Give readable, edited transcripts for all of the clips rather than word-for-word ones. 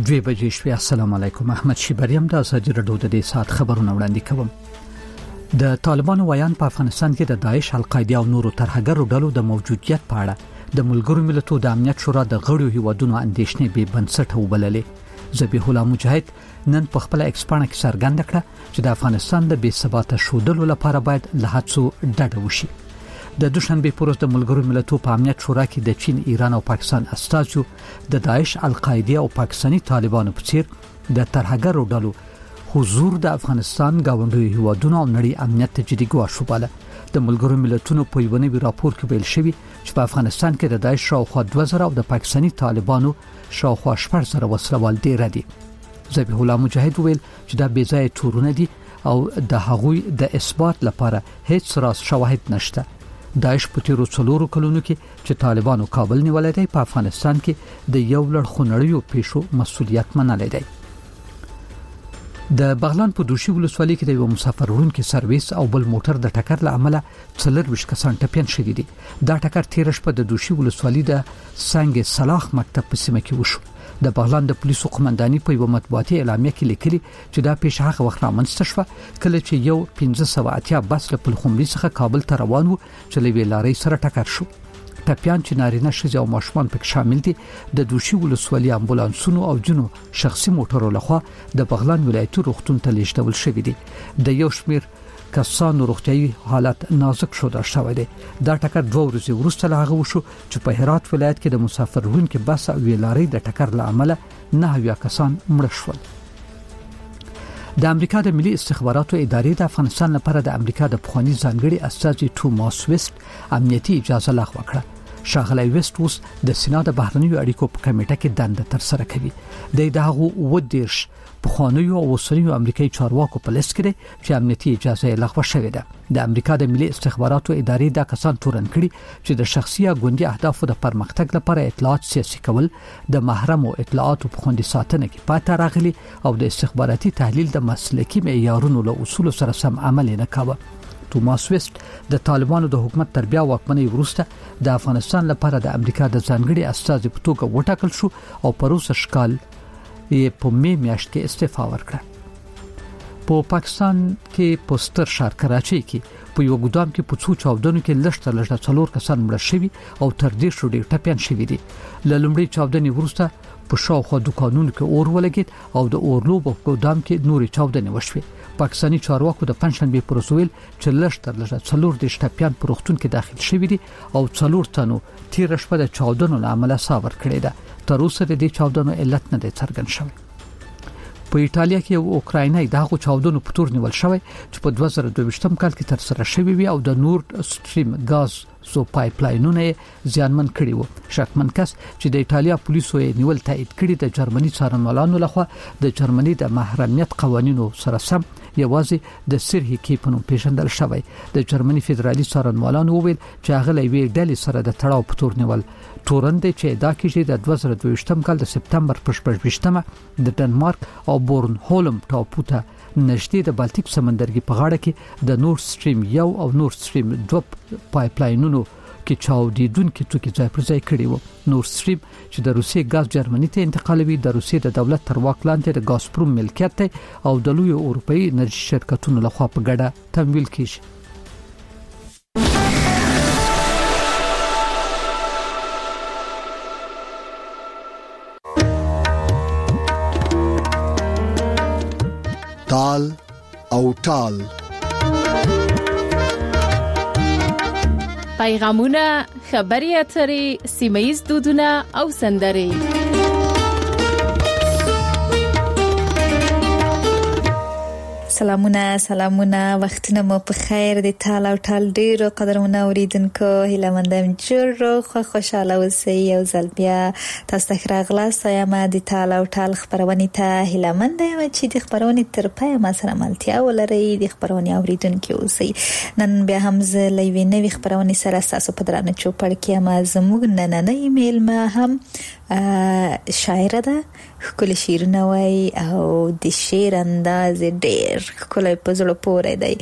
دوی بجې شوي. السلام علیکم. احمد شیبریم د ازادي رادیو د دې سات خبرونه وړاندې کوم. د طالبانو ویان په افغانستان کې د داعش، القاعده او نورو ترهګرو ډلو د موجودیت په اړه د ملګرو ملتونو د امنیت شورا د غړو هیوادونو اندېښنې به بنسټ وبللې. ذبیح الله مجاهد نن په خپل ایکسپانه کې څرګنده کړه چې د افغانستان د بې ثباته شودلو لپاره باید له هڅو ډډه وشي. د دوشنبه پروز د ملګرو ملتونو په امنیت شورا کې د چین، ایران او پاکستان استازو د داعش، القاعده او پاکستاني طالبانو په څیر د ترهګرو ډلو حضور د افغانستان گاونډي هیوادونو او نړۍ امنیت ته جدي ګواښ وباله. د ملګرو ملتونو په یو نوي راپور کې ویل شوی چې په افغانستان کې د داعش شاوخوا 2000 او د پاکستاني طالبانو شاوخوا 4000 وسلوال ډیر دي. ذبیح الله مجاهد ویل چې دا بې ځای تورونه دي او د هغوی د اثبات لپاره هیڅ راز شواهد نشته. داعش په تیرو 4 کلونو کې چې طالبانو کابل نیولای دی، په افغانستان کې د یو لړ خونړیو پیښو مسؤلیت منلای دی. د بغلان په دوشي ولسوالۍ کې د یو مسافر وړونکي سرویس او بل موټر د ټکر له امله 40 کسان ټپيان شوي دي. دا ټکر تیر شپه د دوشي ولسوالۍ د سنگ صلاح مکتب په سیمه کې وشو. د بغلان د پولیسو قومنداني په یو مطبوعاتي اعلامیه کې لیکلي چې دا پیښه هغه وخت رامنځته شوه کله چې یو 1580 بس له پلخمري څخه کابل ته روان و چې له ویلارۍ سره ټکر شو. ټپيان چې نارینه ښځې او ماشومان پکې شامل دي د دوشي ولسوالۍ امبولانسونو او جنو شخصي موټرو لخوا د بغلان ولایتي روغتون ته لیږدول شوي دي. د یو شمیر کسانو روغتیايي حالت نازک شوه شوی دی. دا ټکر 2 ورځې وروسته له هغه وشو چې په هرات ولایت کې د مسافر وړونکي بس او ویلارۍ د ټکر له امله 9 کسان مړه شول. د امریکا د ملي استخباراتو ادارې د افغانستان لپاره د امریکا د پخوانی ځانګړي استازي توماس ویست امنیتي اجازه لغوه کړه. شاغلی ویست اوس د سنا د بهرنیو اړیکو په کمیټه کې دنده تر سره کوي. د دغه ودیرش پخوانیو او اوسنیو امریکایي چارواکو په لیست کې چې امنیتي اجازه لغوه شوې ده. د امریکا د ملي استخباراتو ادارې دا کسان تورن کړي چې د شخصي ګوندي اهدافو د پرمختګ لپاره اطلاعات سیاسي کول، د محرم او اطلاعاتو په خوندي ساتنه کې پاتې راغلي او د استخباراتي تحلیل د مسلکي معیارونو له اصول سره سم عمل نه کاوه. توماس ویست د طالبانو د حکومت تر بیا واکمنۍ وروسته د افغانستان لپاره د امریکا د ځانګړي استازي په توګه وټاکل شو او پروسه شکال یې په می میاشت کې استعفا ورکړه. په پاکستان کې پوسټر شهر کراچۍ کې په یو ګودام کې په څو چاودنو کې لږ 4 کسان مړه شوي او تر دې شو ډېر ټپيان شوي دي. له لومړۍ چاودنې وروسته په شاوخوا دکانونو کې اور ولګید او د اورلو په ګودام کې نورې چاودنې وشوې. پاکستاني چارواکو د پنځشنبه پر ورځ ویل چې لږ 4 ټپيان په روغتون کې داخل شوي دي او 4 تنو تیر شپه د چاودنو له امله ساور کړی ده. تر اوسه د دې چاودنو علت نه دی څرګند شوی. په ایتالیا کې یو اوکراینای دغه چاودنو په تور نیول شوی چې په 2022 کال کې تر سره شوی وي او د نورد سټریم غاز سو پایپ لاینونه زیانمن کړي وو. شکمن کس چې د ایتالیا پولیسو یې نیول تایید کړي د جرمني څارنوالانو لخوا د جرمني د محرمیت قوانینو سره سم یوازې د سرهي کې په نوم پیژندل شوی. د جرمني فدرالي څارنوالانو وویل چې هغه لوي ډلې سره د تړاو په تور نیول تورند چې دا کېږي د 2022 کال د سپتمبر په 28مه د ډنمارک او بورن هولم ټاپو ته نږدې د بالټیک سمندرګي په غاړه کې د نورد سټریم 1 او نورد سټریم 2 پایپ لاینونو کې چاودیدونکو توکي ځای پر ځای کړي وو. نورد سټریم چې د روسیې غاز جرمني ته انتقالوي د روسیې د دولت تر واک لاندې د غازپروم ملکیت دی او د لوی اروپאי انرژي شرکتونو لخوا په ګډه تمویل کیږي. تال او ټال پیغامونه، خبري اترې، سیمایي دودونه او سندرې. سلامونه وختونه مو په خیر دي. تال او ټال ډیرو قدرمنه اوریدونکو هیله مندم جوړ خوشاله اوسئ. یو ځل بیا تاسو ته راغلاست یم د تال او ټال خبرونه ته هیله مندم چې د خبرونه تر پای ما سره ملتیا ولرئ. د خبرونه اوریدونکو اوسئ. نن بیا هم زه لوي نوې خبرونه سره تاسو په درانه چوپړ کې ما زموږ نننې ایمیل ما هم شاعره ده، ښکلي شعرونه وایي او د شعر انداز ډېر ښکلی په زړه پورې دی.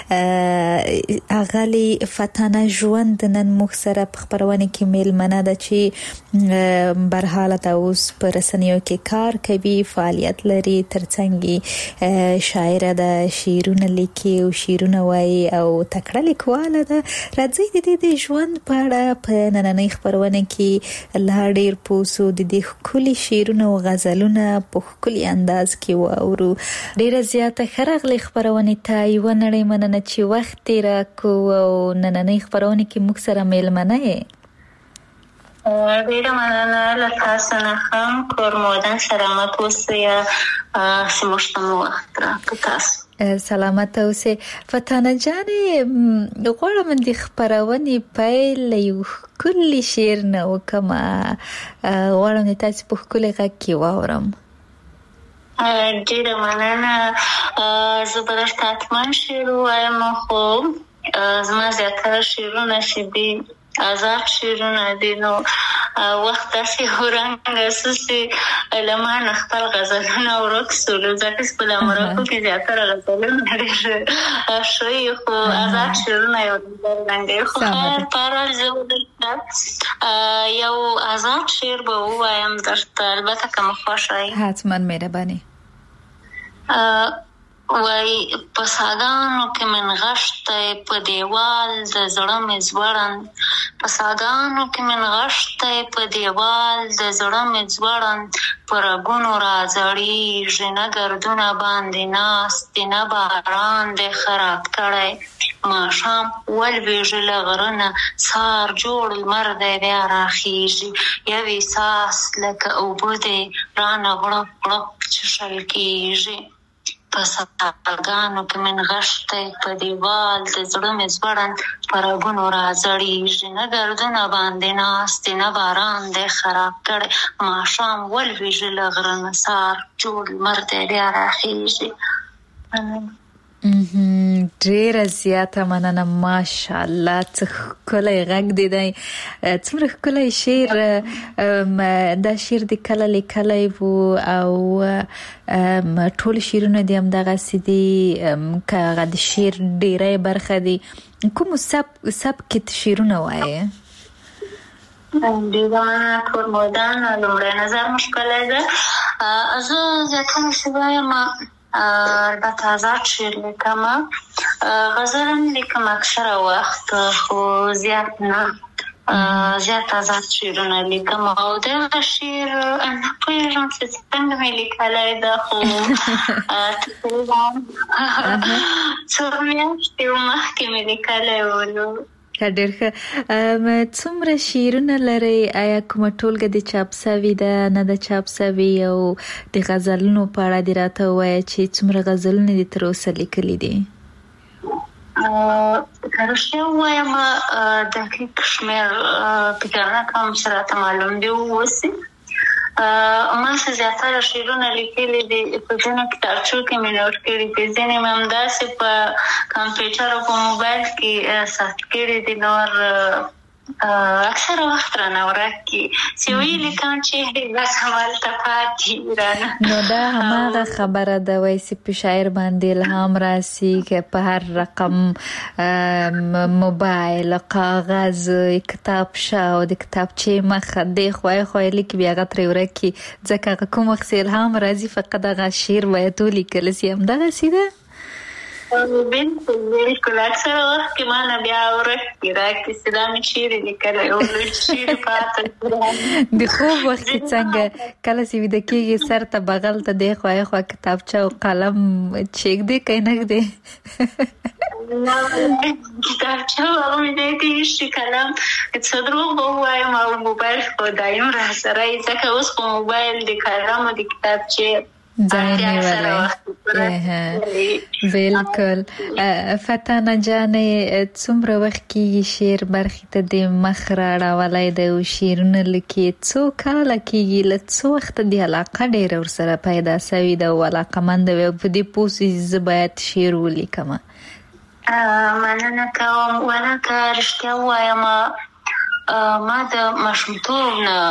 اغلی فتانه ژوند نن موږ سره په خپرونه کې میلمنه ده چې برحاله ته اوس په رسنیو کې کار کوي، فعالیت لري، ترڅنګ شاعره ده، شعرونه لیکي او شعرونه وایي او تکړه لیکواله ده. راځي د دې ژوند په اړه په نننۍ خپرونه کې لا ډېر پوسو، د دې ښکلي شعرونه او غزلونه په ښکلي انداز کې واورو. ډېره زیاته ښه راغلې خپرونې ته، یوه نړۍ مننه چې وخت تېر کړو او نننۍ خپرونه کې موږ سره میلمنه یې. ډېره مننه له تاسو نه هم. کور مودن سلامت اوسئ، زموږ ته مو وخت راکړ. تاسو سلامت اوسئ. فتانه جانې، غواړم د خپرونې پیل یو ښکلي شعر نه وکړم، غواړم د تاسو په ښکلي غږ کې واورم. ډېره مننه. زه به درته حتما شعر ووایم، خو زما زیاتره شعرونه چې دي آزاد شعرونه دي، نو وخت داسې ورنګه سوسي له ما نه خپل غزلونه ورک سولو، ځکه چې په مرکو کې زیاتره غزلونه ډېر ښوي، خو آزاد شعرونه یو رنګه. خو خیر پارال زه یو آزاد شعر به ووایم درته، البته که مو خوښ وي. حتما مهرباني. وای په ساګانو کې من غشته په دیوال د زړه مې ځوړند، په ساګانو کې من غشته په دیوال د زړه مې ځوړند، په رګونو راځړېږي نه ګردونه باندې ناست دي، نه باران دی خراب کړی، ماښام ولوېږي له غره نه، سهار جوړ لمر دی بیا راخېږي، یو احساس لکه اوبه دی رانه غړپ غړپ څښل کېږي. په ساګانو کې من غشتی په دیوال د زړه مې ځوړند، په رګونو راځړېږي نه ګردونه باندې ناست دي، نه باران دی خراب کړی، ماښام ولوېږي له غره نه، سهار جوړ لمر دی بیا راخېږي. ډېره زیاته مننه. ماشاءالله څه ښکلی غږ دی، څومره ښکلی شعر. دا شعر د کله لیکلی و او ټول شعرونه دي همدغسې دي، که هغه د شعر ډېری برخه دي. کوم سبک شعرونه وایې؟ ډېره مننه. کور مودان لومړی نظر مو ښکلی ده. زه زیاتره چې وایم البته آزاد شعر لیکم، غزل هم لیکم اکثره وخت، خو زیات نه، زیات آزاد شعرونه لیکم. او دغه شعر نه پوهېږم چې څنګه مې لیکلی ده، خو تقریبا څو میاشتې مخکې مې لیکلی و. ډېر ښه. څومره شعرونه لرئ؟ آیا کومه ټولګه د چاپ سوي ده، نه ده چاپ سوي؟ او د غزلونو په اړه دې راته ووایه چې څومره غزلونه دې تر اوسه لیکلي دي؟ که رښتیا ووایم دقیق شمېر فکر نه کوم چې راته معلوم دي واوسي. ما څه زیاتره شعرونه لیکلي دي، په ځینو کتابچو کې مې نوټ کړي دي، ځینې مې همداسې په کمپیوټر او په موبایل کې ثبت کړي دي، نور اکثره وخت رانه ورک کي چې ویلي کوم چې بس همالته پاتې رانه. نو دا هماغه خبره ده، وایي چې په شاعر باندې الهام راسي که په هر رقم موبایل، کاغذ، کتابچه او د کتابچې مخه دی خوای خوای لیکي، بیا هغه ترې ورک کي، ځکه هغه کوم وخت چې الهام راځي فقط هغه شعر باید ولیکل سي. همدغسې ده؟ بالکل اکثره وخت کې ما نه بیا ورک کي، راکړي چې دا مې شعر لیکلی او شعر پاته د خوب وخت کې څنګه کله چې ویده کېږي سر ته بغل ته دی خوا خوا کتابچه او قلم چیږدې که یې نږدې؟ کتابچه او ویده کېږي قلم څه دروغ به ووایم او موبایل خو دایم را سره یې، ځکه اوس خو موبایل د قلم او د کتابچې ځای نیولی. بالکل. فتانه جانې څومره وخت کېږي شعر برخې ته د مخ راړولی دی او شعرونه لیکي؟ څو کاله کېږي؟ له څو وخته د علاقه ډېره ورسره پیدا سوې ده او علاقمنده وي او په دې پوه سوې چې زه باید شعر ولیکم؟ مننه کوم. ونه که رښتیا ووایم ما د ماشومتوب نه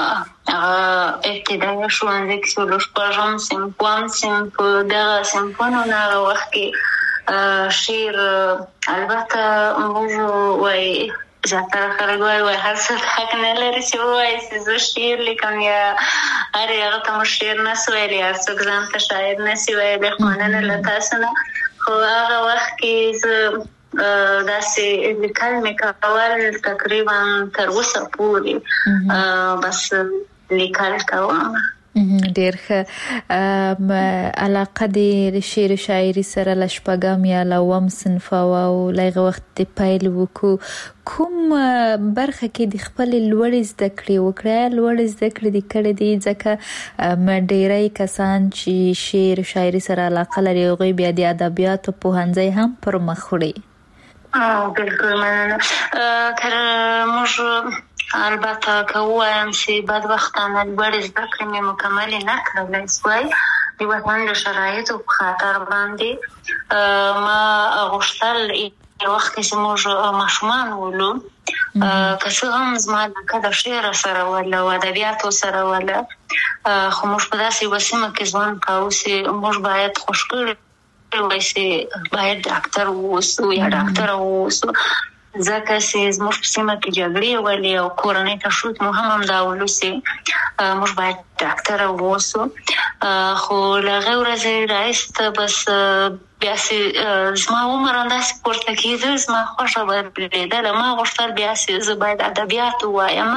ابتدایي ښوونځي کې څلور شپږم صنف اووم صنف په دغه صنفونو نه هغه وخت کې شعر البته موږ وایي زیاتره خلک وایي هر څه حق نه لري چې ووایي چې زه شعر لیکم یا هر هغه ته مو شعر نسي ویلی هر څوک ځان ته شاعر نسي ویلی مننه له تاسو نه خو هغه وخت کې زه داسې لیکل مې کول تقریبا تر اوسه پورې بس لیکل کوم. ډېر ښه. علاقه د شعر و شاعري سره له شپږم یا له اووم صنف او له هغه وخت د پیل وکړو کوم برخه کې د خپلې لوړې زده کړې وکړې؟ لوړې زده کړې دې کړې دي ځکه ډېری کسان چې شعر و شاعري سره علاقه لري هغوی بیا د ادبیاتو پوهنځی هم پر مخ وړي. بالکل مننه. تر موږ البته که ووایم چې بدبختانه لوړې زده کړې مې مکملې نه کړلی سوای د وطن د شرایطو په خاطر باندې ما غوښتل یو وخت کې چې موږ ماشومان ولو که څه هم زما علاقه د شعر سره وله او ادبیاتو سره وله خو موږ په داسې یوه سیمه کې ژوند کوو چې موږ باید خوش کړي وای چې باید ډاکټر واوسو یا ډاکټره واوسو ځکه چې زموږ په سیمه کې جګړې ولې او کورنۍ تشویق مو هم همدا ولو چې موږ باید ډاکټره واوسو خو له هغې ورځې راایسته بس بیا چې زما عمر همداسې پورته کېده زما خوښه بدلېدله ما غوښتل بیا چې زه باید ادبیات ووایم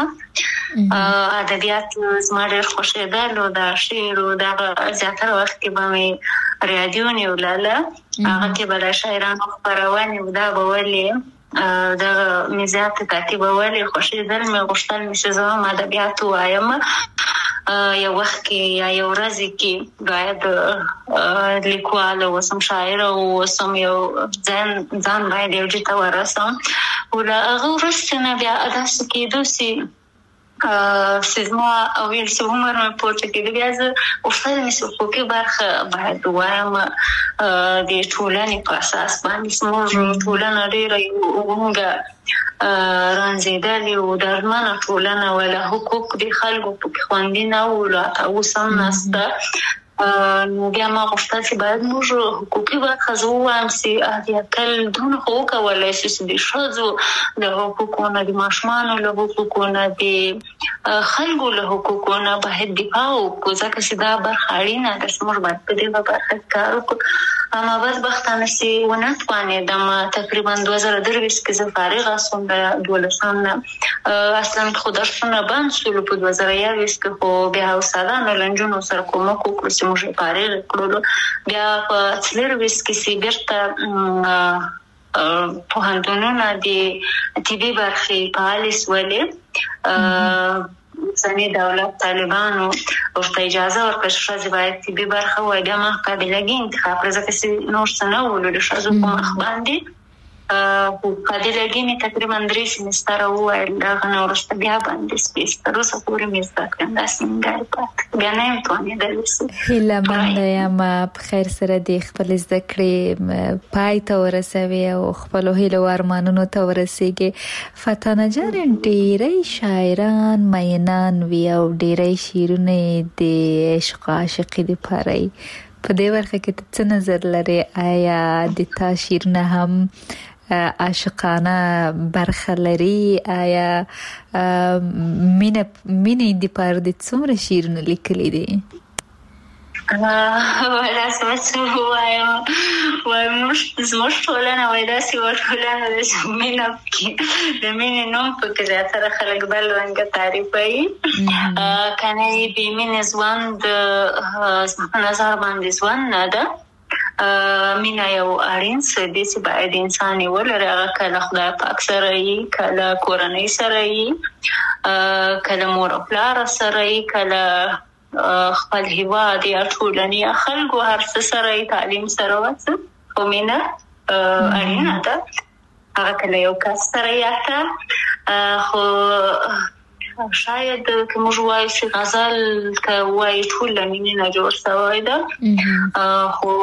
ادبیات زما ډېر خوښېدل او د شعر او دغه زیاتره وخت کې به مې رادیو نیوله هغه کې به د شاعرانو خپرونې او دا به ولې دغه مې زیاته تعقیبولې خوښېدل مې غوښتل مې چې زه هم ادبیات ووایم یو وخت کې یا یو ورځ کې باید لیکواله اوسم شاعره اوسم یو ځان باید یو ځای ته ورسم او له هغه وروسته نه بیا داسې کېدو چې زما ویل چې عمر مې پورته کېده بیا زه غوښتل مې چې حقوقي برخه باید ووایم د ټولنې په اساس باندې زموږ ټولنه ډېره مونږه رانځېدلې او دردمنه ټولنه وله حقوق د خلکو پکې خوندي نه وو لا اوس هم نشته نو بیا ما غوښتل چې باید موږ حقوقي برخه زه ووایم چې اتل دونه خو وکولی شي چې د ښځو له حقوقو نه د ماشومانو له حقوقو نه د خلکو له حقوقو نه باید دفاع وکړو ځکه چې دا برخه اړینه ده چې موږ باید په دې برخه کې کار وکړو اما بدبختانه چې ونه توانېدم تقریبا 2023 کې زه فارغه شوم د 12 نه اصلا خو درسونه بند شول په 2021 کې خو بیا استادانو له نجونو سره کومک وکړو چې موږ فارغ کړو بیا په 2023 کې چې بیرته پوهنتونونه د طبي برخې فعالې شولې ځینې دولت طالبانو ورته اجازه ورکړه چې ښځې باید طبي برخه ووایي بیا ما قابلګي انتخاب کړه ځکه چې نور څه نه ولو د ښځو په مخ باندې خو قابلګي مې تقریبا 3 سمستره وویل د هغه نه وروسته بیا باندې سپیس تر اوسه پورې مې زده کړم داسې نیمګړی پاتې بیا نه یم توانېدلی هیله یم په خیر سره د خپلې زده کړې پای ته ورسوي او خپلو هیلو او ارمانونو ته ورسېږي فتانه جان ډېری شاعران مینان وي او ډېری شعرونه د عشق او عاشقۍ دپاره په دې برخه کې څه نظر لري آیا د تا شعرونه هم عاشقانه برخه لري آیا مینې دپاره د څومره شعرونه لیکلي دي ولا څه وایم زموږ ټولنه وایي داسې یوه ټولنه ده چې مینه پکې د مینې نوم پکې زیاتره خلک بل رنګه تعریفوي که نه یې بې مینې ژوند زما په نظر باندې ژوند نه ده مینه یو اړین څه دی چې باید انسان یې ولري هغه کله خدای پاک سره یي کله کورنۍ سره یي کله مور او پلار سره یي کله خپل هیواد یا ټولنې یا خلکو هر څه سره یې تعلیم سره وڅه خو مینه اړینه ده هغه کله یو کس سره یاته خو شاید که موږ وایو چې غزل که وایي ټول له مینې نه جوړ شوی ده خو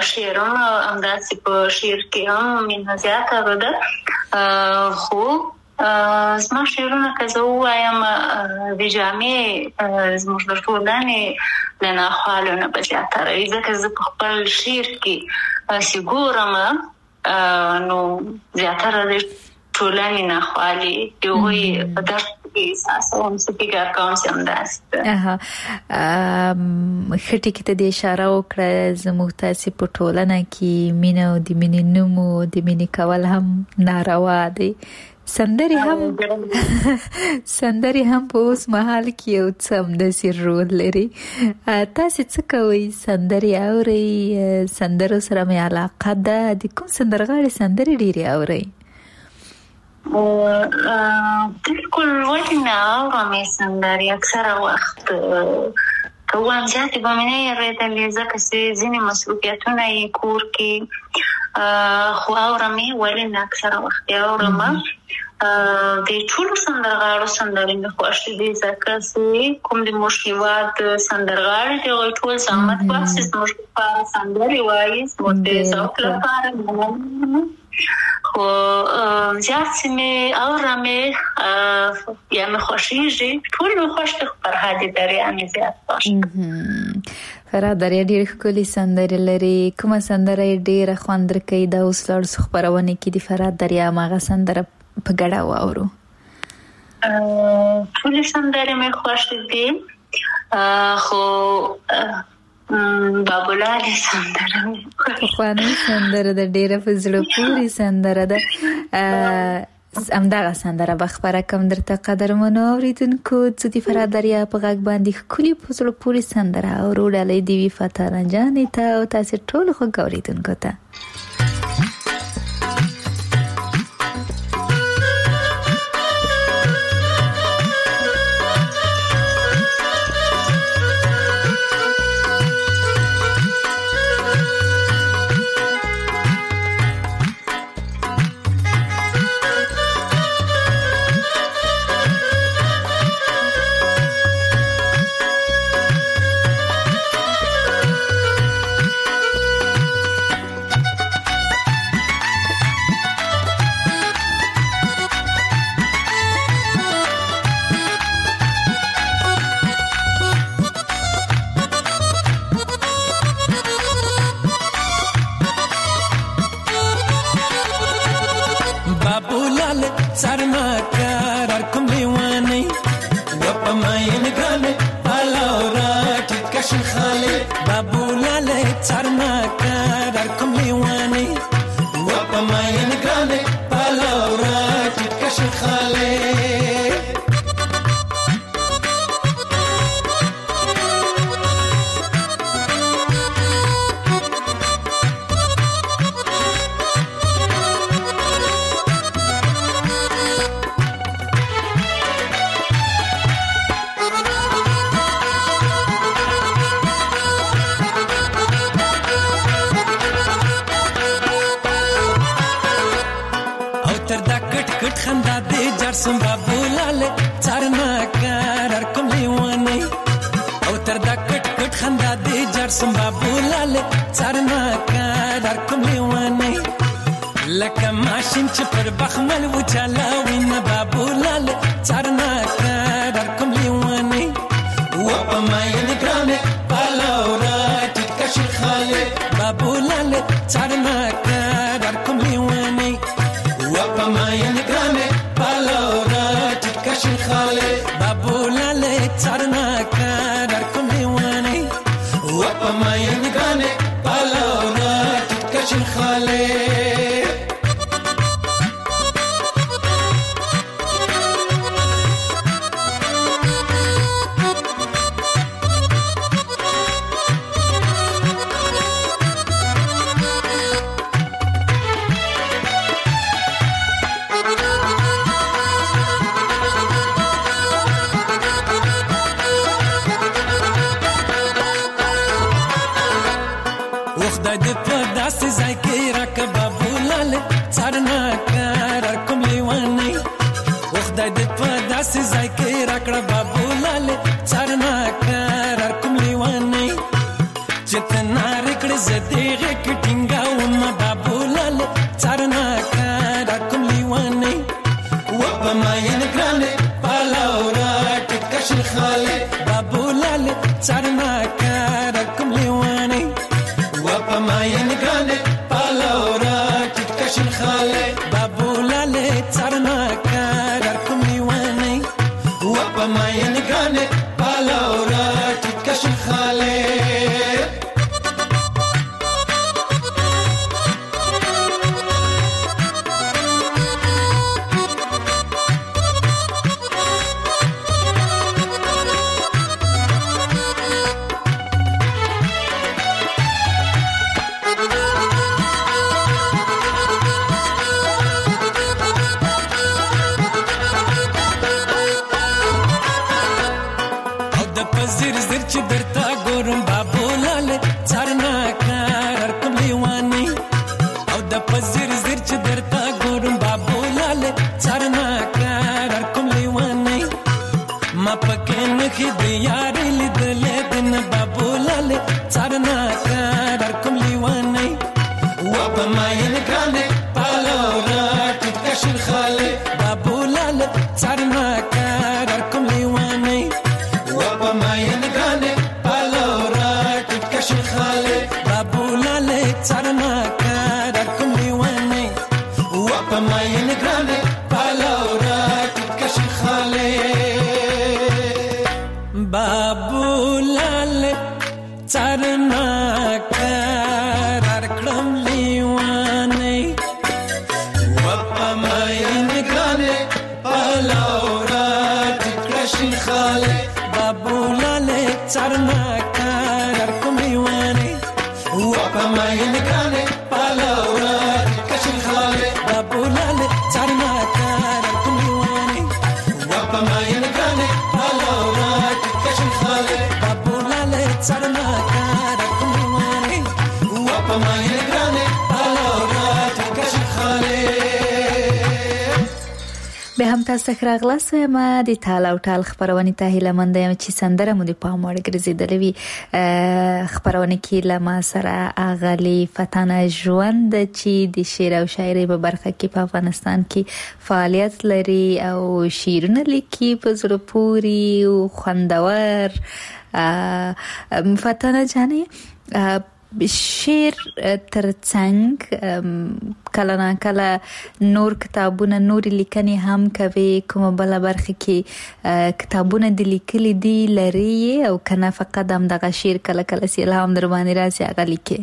شعرونه همداسې په شعر کې هم مینه زیاته ده خو زما شعرونه که زه ووایم د جامع زموږ د ټولنې له ناخوالو نه به زیاتره وي، ځکه زه په خپل شعر کې چې ګورم نو زیاتره د ټولنې ناخوالې د هغوی په درد کې احساسوم، څه فکر کوم چې همداسې ده. ښه ټکي ته دې اشاره وکړه، زموږ تاسې په ټولنه کې مینه او د مینې نوم او د مینې کول هم ناروا دی. سندرې هم په اوس مهال کې یو څه همداسې رول لري. تاسې څه کوئ؟ سندرې اورئ؟ سندرو سره مې علاقه ده. د کوم سندرغاړي سندرې ډېرې اورئ؟ بالکل ولې نه اورم سندرې. اکثره وخت که وایم زیاتې به مې نه اورېدلې، ځکه چې ځینې مصروفیتونه یې کور کې، خو اورم یې. ولې نه اکثره وخت یې اورم. د ټولو سندرغاړو سندرې مې خوښې دي، ځکه چې کوم د موږ هېواد سندرغاړي دي هغوی ټول زحمت باسي، زموږ لپاره سندرې وایي، زموږ د ذوق لپاره. خو زیات چې مې اورم یا مې خوښېږي، ټول مې خوښ دي، خو فرهاد دریا مې زیات خوښ دي. فرهاد دریا ډېرې ښکلې سندرې لري. کومه سندره یې ډېره خوند درکوي؟ دا اوس لاړو خپرونې کې د فرهاد دریا هماغه سندره په ګډه واورو. ټولې سندرې مې خوښې دي، خو بابولالې سندره پخوانۍ سندره ده، ډېره په زړه پورې سندره ده. همدغه سندره به خپره کړم درته قدرمنو اورېدونکو. زه د فرهاد دریا په غږ باندې ښکلې په زړه پورې سندره اورو. ډالۍ دې وي فتح رنجانې ته او تاسې ټولو خوږ اورېدونکو ته. ګورم بابولاله څارنا کار کوم لیواني او د پزیر زیر چې درتا ګورم بابولاله څارنا کار کوم لیواني ما پکې نه کې د یار لیدلې دن بابولاله څارنا کار کوم لیواني و په ماین ګرانه پالورا ټکشل خاله بابولاله څارنا کار کوم لیواني و په ماین ګرانه پالورا ټکشل خاله بابولاله څارنا کار کوم لیواني و په ماین ګرانه پالورا ټکشل خاله بابولاله څارنا کار کوم لیواني و په ماین ګرانه پالورا ټکشل خاله بابولاله څارنا کار کوم لیواني و په ماین ګرانه پالورا ټکشل خاله بابولاله څارنا کار کوم لیواني و په ماین ګرانه پالورا ټکشل خاله بابولاله څارنا کار کوم لیواني و په ماین ګرانه پالورا ټکشل خاله به هم تاسو خراغلاس ما د تاله او ټال خبرونه ته هیله مند یم چې سندره مو د پام وړ ګرځیدلې وي خبرونه کې لما سره اغلی فتانه ژوند چې د شعر او شاعري په برخه کې په افغانستان کې فعالیت لري او شعرونه لیکي په زړه پوري او خوندور فتانه جانې شعر ترڅنګ کله نه کله نور کتابونه نور لیکنې هم کوي کوم بل برخه کې کتابونه د لیکلي دي لري او کنه فقط هم دغه شعر کله کله سي الهام در باندې راځي هغه لیکي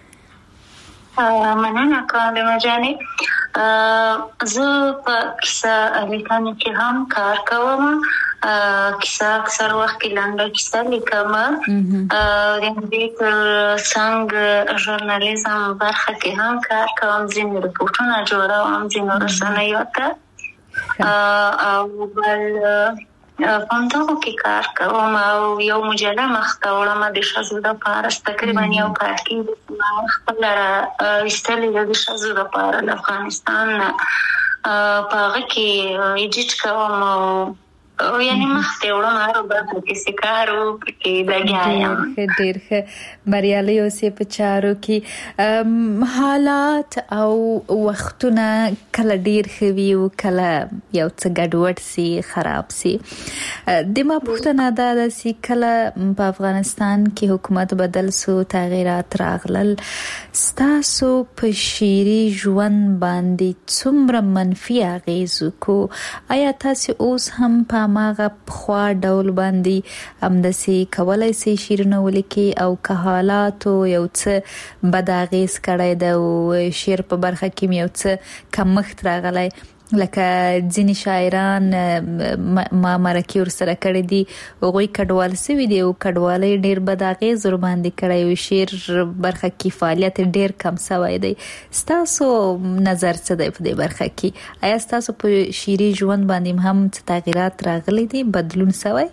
مننه کوم جانې زه په کیسه لیکنه کې هم کار کوم کیسه اکثر وخت لنډه کیسه لیکم د دې تر څنګه ژورنالیزم برخه کې هم کار کوم ځینې رپورټونه جوړوم ځینې رسنیو ته او بل پانداو کې کار کوم او یو مجله مخته وړم د شذو د پارس تقریبا یو پارکی خپل استلې د شذو د پار افغانستان پاغه کې ایډیټ کوم او یعنی مخته وړم هر برخه کې سکارو کې لګیایم ډېر ښه بریالي اوسې په چارو کې حالات او وختونه کله ډېر ښه وي او کله یو څه ګډوډ سي خراب سي د ما پوښتنه ده چې کله په افغانستان کې حکومت بدل سو تغیرات راغلل ستاسو په شعري ژوند باندې څومره منفي اغیز کو آیا تاسو اوس هم په ماغه خوا ډول باندې همدسي کولای سي شعرونه ولیکي او که حالات یو څه بد اغیز کړی د شعر په برخه کې یو څه کمښت راغلی لکه ځینې شاعران ما مرکه ور سره کړی دي هغوی کډوال سوي دي او کډوالۍ ډېر بد اغیز ور باندې کړی او شعر برخه کې فعالیت ډېر کم سوی دی ستاسو نظر څه دی په دې برخه کې آیا ستاسو په شعري ژوند باندې هم څه تغیرات راغلي دي بدلون سوی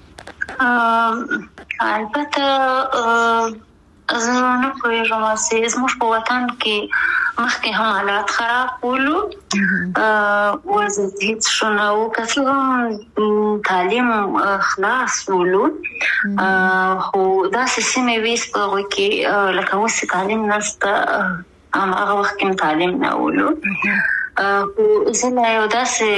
البته زه نه پوهیږم چې زموږ په وطن کې مخکې هم حالات خراب ولو وضعیت شونه او کله تعلیم خلاص ولو خو دا سیمه ویس په کې لکه اوس تعلیم نشته هغه وخت کې تعلیم نه ولو خو زه یو داسې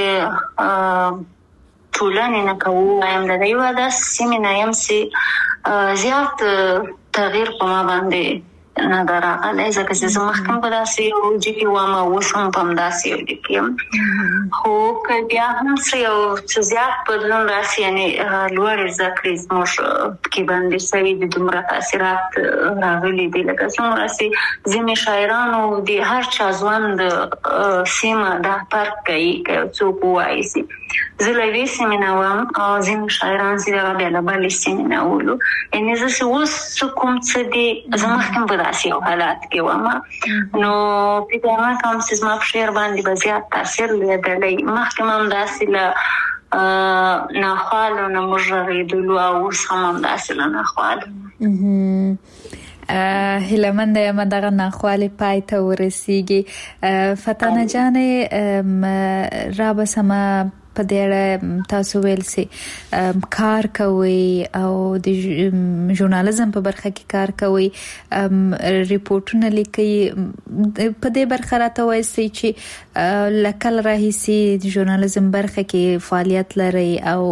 ټولنه نه کوم ایم د یو داسې سیمه نه یم چې زیات تغییر په ما باندې نه دراغله ځکه چې زه مخکې په داسې یو چې وامه وسم په داسې یو کې خو کله هم یو زیات بدلون راسي یعنی لوړ ذکر زموږ کې باندې سوي د دومره تاثیرات راغلي دي لکه څنګه چې ځینې شاعرانو د هر چا ځوند سیمه د فرق کوي څوک وایي زلوی سیمیناوم او ځینې شاعران چې بیا له بل سیمیناولو ان زه اوس کوم څه دي زمخکم په داسې حالات کې وم نو پیغام کوم چې زما په شعر باندې بزیات تاثیر لري مخکې هم داسې له نه خالو نه مجرد لو او سم داسې نه خالو هیلمند یم دغه ناخوالي پای ته ورسیږي. فتانه جانې را بسمه په دې اړه تاسو ویل سي کار کوي او د ژورنالیزم په برخه کې کار کوي، ریپورتونه لیکي. په دې برخه راته وایي چې لکه راهیسي د ژورنالیزم برخه کې فعالیت لري او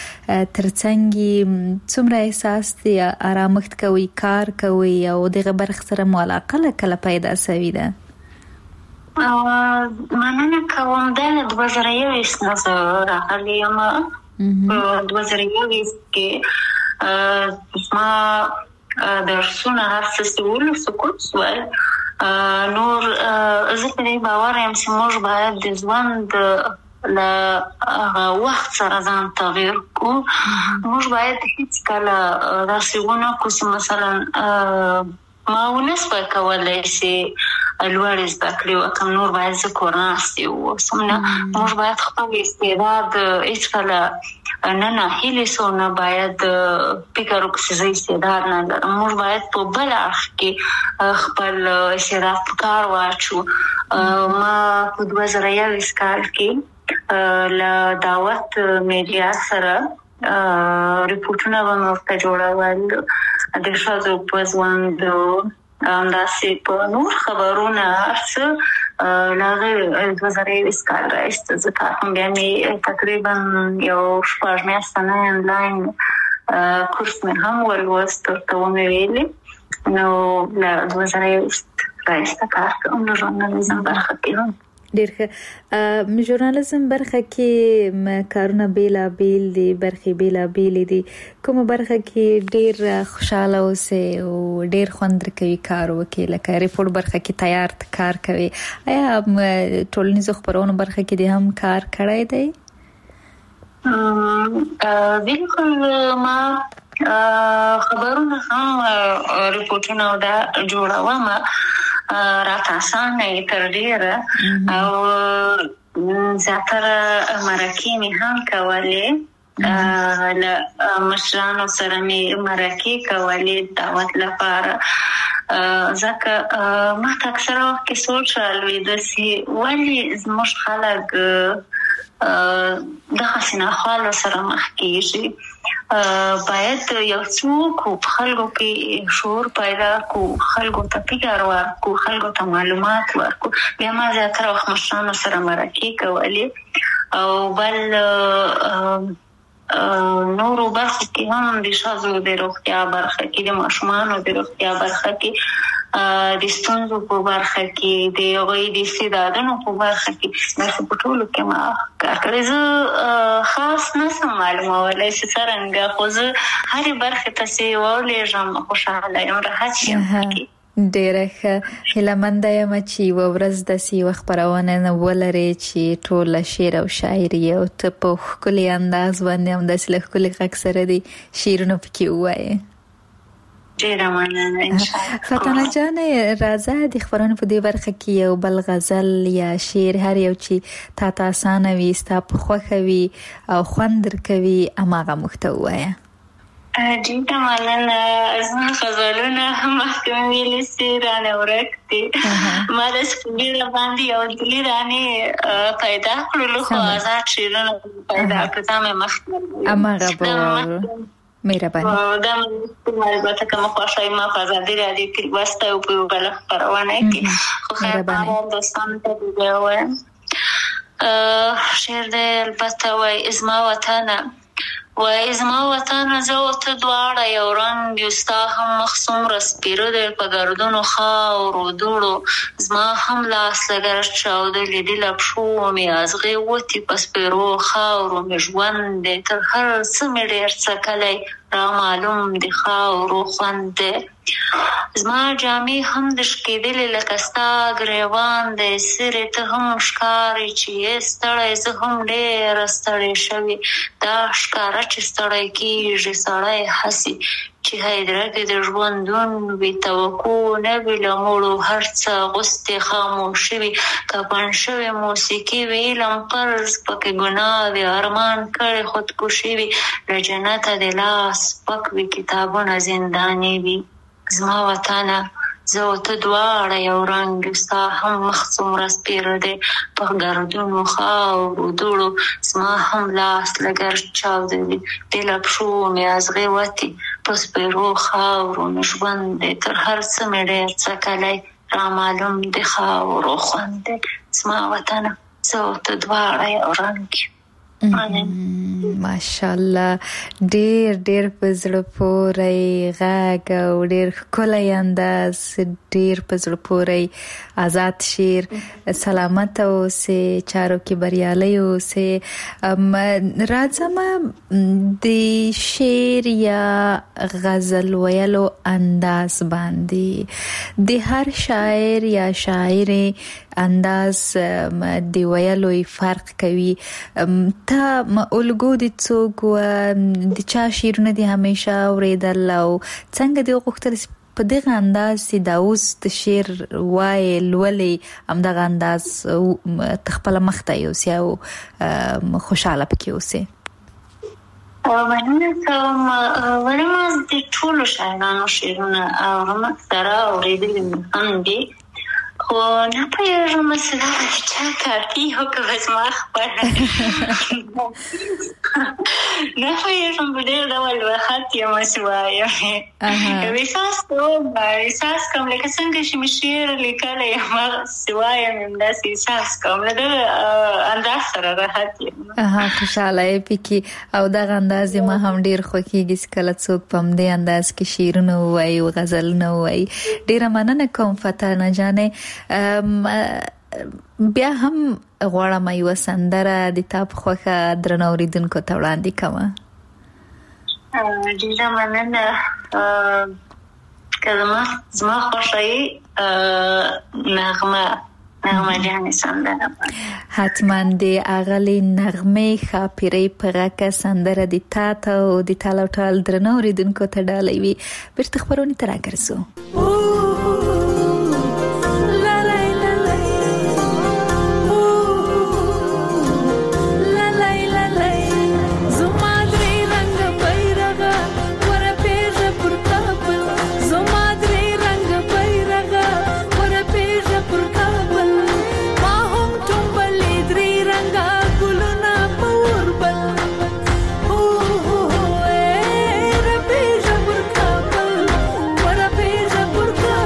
ترڅنګ څومره احساس دی آرامښت کوي، کار کوي او دغه برخه سره ملاقات کله پیدا شوی ده؟ مننه کوم. د 2021 نه زه راغلی یم. 2021 کې ما درسونه هڅول سکوت سوال نور زه په دې باور یم چې موږ باید د ژوند له وخت سره ځان تغییر کو. موږ باید هیڅ کله داسې ونه کو چې مثلا ما ونسبه کولای شي لوړ زده کړې وکم، نور باید زه کورناستې ووسم. موږ باید خپل استعداد هیڅ کله نه ناهیلې سو، نه باید فکر وکړو چې زه استعداد نه لرم. موږ باید په بل اړخ کې خپل استعداد په کار واچو. ما په 2021 کال کې له دعوت میډیا سره ریپورټونه ورته جوړول د ښځو په ژوند همداسې په نور خبرونه څه لاغه 2021 کال راځي. زه کوم بیا مې تقریبا یو 4 میاشتې نه آنلاین کورس مې هم ولوست ته مې ویلي نو له 2021 راځي کار کوم نو ژورنالیزم برخه کې هم ډیر ښه. ژورنالیزم برخه کې کارونه بیلا بیل دي، برخې بیلا بیل دي. کومه برخه کې ډیر خوشاله اوسئ او ډیر خوند کوي کار وکړي؟ لکه ریپورت برخه کې تیار کار کوي، آیا ټولنیزو خبرونو برخه کې دې هم کار کړی دی؟ بالکل. ما خبرونه هم ریپورتونه دا جوړوم راته اسانه تر ډیره او زیاتره مرکې مې هم کولې له مشرانو سره مې مرکې کولې دعوت لپاره. ځکه ما اکثره وخت کې سوچ راوړی چې ولې زموږ خلک د خاصه حالو سره مخ کیږي. باید یو څوک په خلکو کې شعور پیدا کو، خلکو ته فکر ورکو، خلکو ته معلومات ورکو. بیا ما زیاتره وخت مشرانو سره مرکې کولې او بل نورو برخو کې هم د ښځو د روغتیا برخه کې، د ماشومانو د روغتیا برخه کې، د ستونزو په برخه کې، د هغوی د استعدادونو په برخه کې، داسې په ټولو کې ما کار کړی. زه خاص نشم معلومولی چې څرنګه، خو زه هرې برخې ته چې ولېږم خوشحاله یم، راحت یم. ډیره ښه. هیله منده یم چې یوه ورځ داسې یوه خپرونه ولرې چې ټوله شعر او شاعري او ته په ښکلي انداز باندې همداسې له ښکلي غږ سره دې شعرونه پکې ووایې. ډیره مننه. انشاءالله. فتانه جانې راځه د خبرونې په دې برخه کې یو بل غزل یا شعر هر یو چې تا ته اسانه وي، ستا په خوښه وي او خوند درکوي، هماغه موږ ته ووایه. ډیره مننه. زما غزلونه مخکې ویلي چې رانه ورک دي. ما د سپوږمۍ باندې یو دلي رانې پیدا کړلو، خو آزاد شعرونه پیدا کړم مخکې. هماغه به مهرباني. دا البته کوم خوښه ما په ازادي راډیو کې واسطه او په بل خبرونه کې خو خبره دوستان ته دی وایم. شعر دې البته وای ازما وطن وای زما وطن زه او ته دواړه یو رنګ یو، ستا هم مخ څومره سپېره دی په ګردونو خاورو دوړو، زما هم لاس لګرد چاودلی دي له پښو مې ازغې وتې په سپېرو خاورو مې ژوند دی، تر هر څه مې ډېر څکلی را معلوم د خاورو خوند دی. زما جامې هم د شکېدلې لکه ستا ګریوان دی، سرې ته هم ښکارې چې یې ستړی، زه هم ډېره ستړې شوې. دا ښکاره چې ستړی کېږي سړی هسې چې هیدره کې د ژوندون وي توقع نه وي له مړو هر څه غوستې خاموشي وي کفن شوې موسیقي وي علم فرض پکې ګناه وي ارمان کړی خودکشي وي له جنته د لاس پک وي کتابونه زنداني وي زما وطنه زه او ته دواړه یو رنګ یو ستا هم مخ څومره سپېره دی په ګردونو خاورو دوړو زما هم لاس له ګرد چاودوي د له پښو مې ازغې وتې په سپېرو خاورو مې ژوند دی تر هر څه مې ډېر څکلی رامعلوم د خاورو خوند دی زما وطنه زه او ته دواړه یو رنګ یو ماشاءالله ډېر ډېر په زړه پورې غږ او ډېر ښکلی انداز ډېر په زړه پورې آزاد شعر سلامت اوسې چارو کې بریالی اوسې راځم د شعر یا غزل ویلو انداز باندې د هر شاعر یا شاعر انداز د ویلو فرق کوي تا الګو د څوک د چا شعرونه دي همیشه اوریدل او څنګه دی غوښتل په دغه انداز دا اوس د شعر وای لولې همدغه انداز تخپل مخته یوسي او خوشاله پکې اوسي مننه کوم ورما د ټولو شاعرانو شعرونه اورم سره اوریدل هم دي خو نه پوهېږم مثلا د چا کافي او که به زما خپله نه پوهېږم په ډېر ډول به خط یم چې وایم احساس کوم لکه څنګه چې مې شعر لیکلی یم هغسې وایم همداسې احساس کوم له دغه انداز سره راحت یم خوشحاله یې پکې او دغه انداز ما هم ډېر خوښېږي چې کله څوک په همدې انداز کې شعرونه ووایي او غزلونه ووایي ډېره مننه کوم فتحانه جانې بیا هم غواړم یوه سندره د تا په خوښه درنو اورېدونکو ته وړاندې کومه ډېره مننه که زما خوښه یې نغمه جانې سندره حتما د اغلې نغمې ښاپیرۍ په غږ سندره د تا ته او د تال او ټال درنو اورېدونکو ته ډالۍ وي بیرته خپرونې ته راګرځو Purka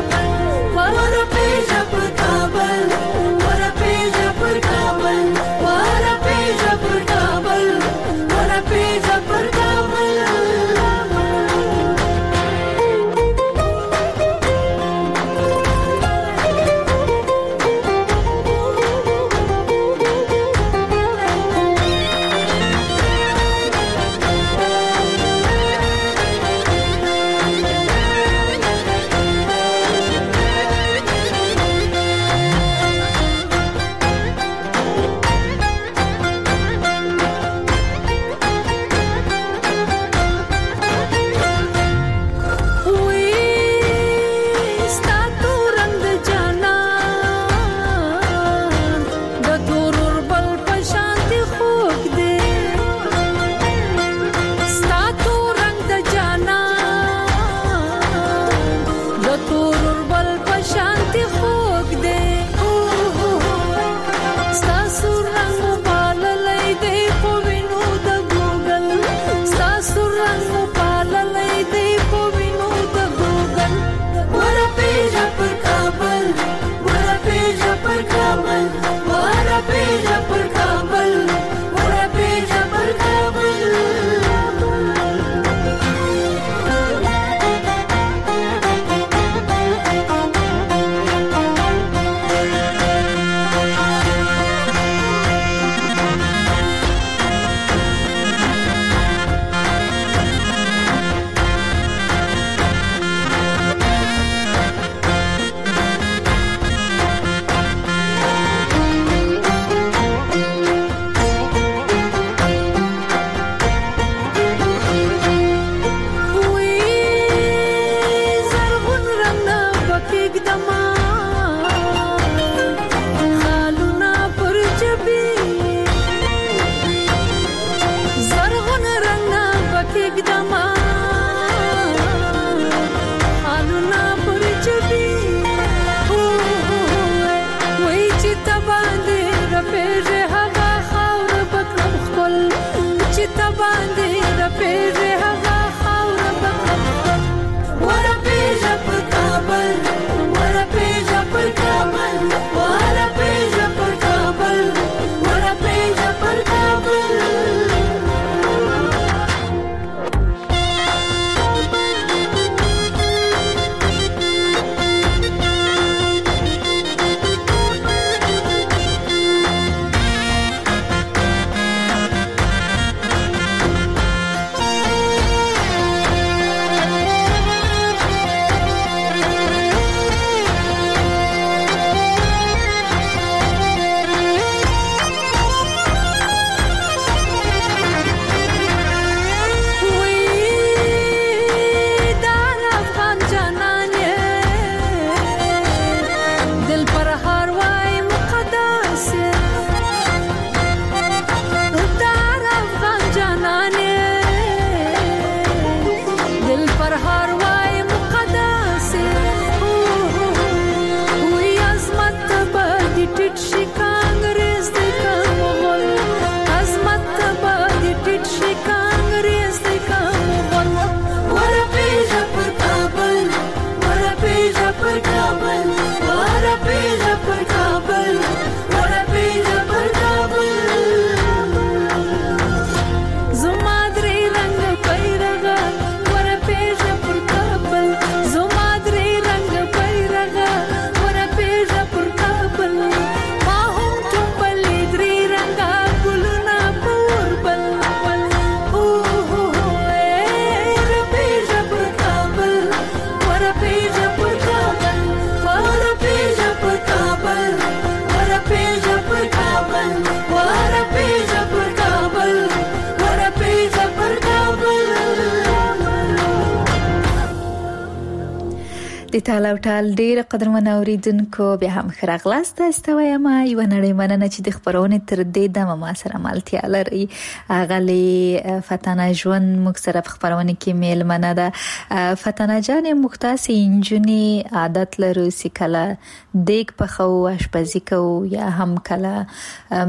د ټال او ټال ډیر قدرمن اوریدونکو بیا هم خراغلاست استویم یو نړۍ مننه چې د خبرونه تر دې دمه ما سره مالتیا لري غلي فتانه ژوند موږ سره خبرونه کې میل منه ده فتانه جان مختص انجنی عادت لرو سکلا دیګ پخو اشپزی کو یا هم کلا